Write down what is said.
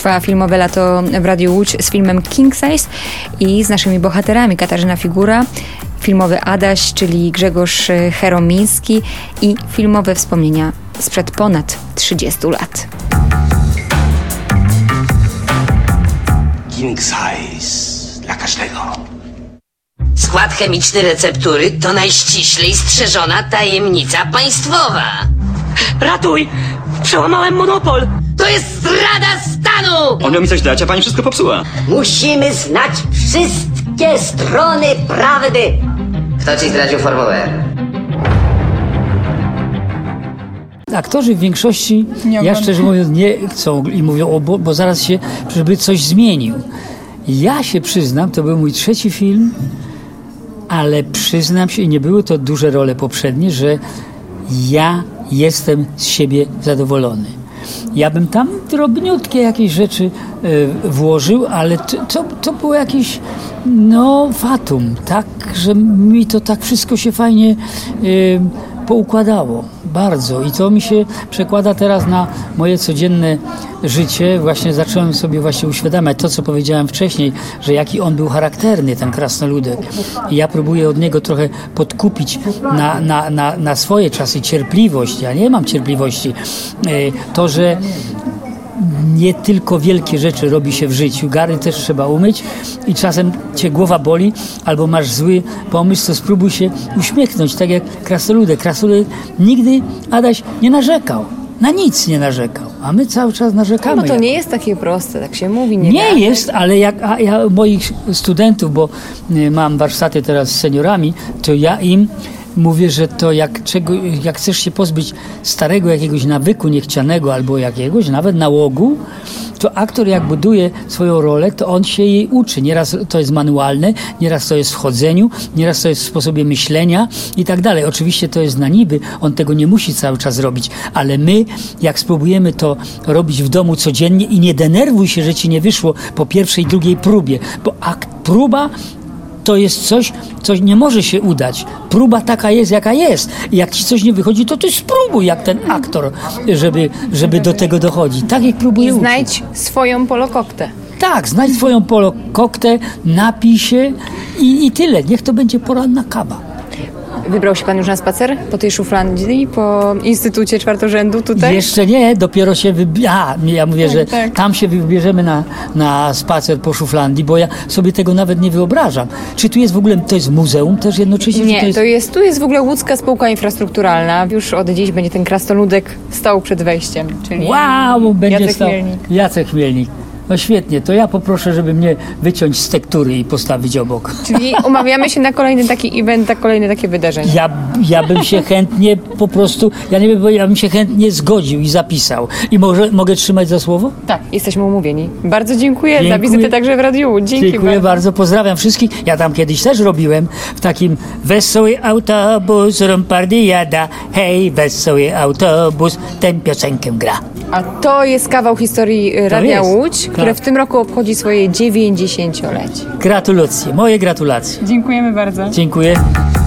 trwa filmowe lato w Radiu Łódź z filmem King Size i z naszymi bohaterami Katarzyna Figura, filmowy Adaś, czyli Grzegorz Cheromiński i filmowe wspomnienia sprzed ponad 30 lat. King Size dla każdego. Skład chemiczny receptury to najściślej strzeżona tajemnica państwowa. Ratuj! Przełamałem monopol! To jest zdrada stanu! On miał mi coś dać, a pani wszystko popsuła. Musimy znać wszystkie strony prawdy. Kto ci zdradził formułę? Aktorzy w większości, ja szczerze mówiąc, nie chcą i mówią, bo zaraz się, żeby coś zmienił. Ja się przyznam, to był mój trzeci film, ale przyznam się, i nie były to duże role poprzednie, że ja jestem z siebie zadowolony. Ja bym tam drobniutkie jakieś rzeczy włożył, ale to było jakieś fatum, tak, że mi to tak wszystko się fajnie poukładało. Bardzo. I to mi się przekłada teraz na moje codzienne życie. Właśnie zacząłem sobie uświadamiać to, co powiedziałem wcześniej, że jaki on był charakterny, ten krasnoludek. I ja próbuję od niego trochę podkupić na swoje czasy cierpliwość. Ja nie mam cierpliwości. To, że nie tylko wielkie rzeczy robi się w życiu. Gary też trzeba umyć i czasem cię głowa boli albo masz zły pomysł, to spróbuj się uśmiechnąć, tak jak krasnoludek. Krasnoludek nigdy, Adaś, nie narzekał. Na nic nie narzekał, a my cały czas narzekamy. No to nie jest takie proste, tak się mówi. Nie jest, ale ja moich studentów, bo mam warsztaty teraz z seniorami, to ja im mówię, że to jak chcesz się pozbyć starego jakiegoś nawyku niechcianego albo jakiegoś nawet nałogu, to aktor jak buduje swoją rolę, to on się jej uczy. Nieraz to jest manualne, nieraz to jest w chodzeniu, nieraz to jest w sposobie myślenia i tak dalej. Oczywiście to jest na niby, on tego nie musi cały czas robić, ale my jak spróbujemy to robić w domu codziennie i nie denerwuj się, że ci nie wyszło po pierwszej, drugiej próbie, bo próba to jest coś, co nie może się udać. Próba taka jest, jaka jest. I jak ci coś nie wychodzi, to ty spróbuj, jak ten aktor, żeby do tego dochodzić. Tak jak próbuje. I znajdź swoją polokoktę. Tak, znajdź swoją polokoktę, napij się i tyle. Niech to będzie poranna kawa. Wybrał się pan już na spacer po tej Szuflandii, po Instytucie Czwartorzędu tutaj? Jeszcze nie, dopiero się ja mówię, że tam się wybierzemy na spacer po Szuflandii, bo ja sobie tego nawet nie wyobrażam. Czy tu jest w ogóle, to jest muzeum też jednocześnie? Nie, tu jest w ogóle Łódzka Spółka Infrastrukturalna. Już od dziś będzie ten krasnoludek stał przed wejściem. Czyli będzie Jacek Chmielnik. Jacek Chmielnik. No świetnie, to ja poproszę, żeby mnie wyciąć z tektury i postawić obok. Czyli umawiamy się na kolejny taki event, na kolejne takie wydarzenie. Ja bym się chętnie po prostu, ja bym się chętnie zgodził i zapisał. I mogę trzymać za słowo? Tak, jesteśmy umówieni. Bardzo dziękuję za wizytę także w Radiu. Dziękuję bardzo, pozdrawiam wszystkich. Ja tam kiedyś też robiłem w takim wesoły autobus, rumpardy jada, hej, wesoły autobus, tę piosenkę gra. A to jest kawał historii Radia Łódź, które w tym roku obchodzi swoje 90-lecie. Gratulacje, moje gratulacje. Dziękujemy bardzo. Dziękuję.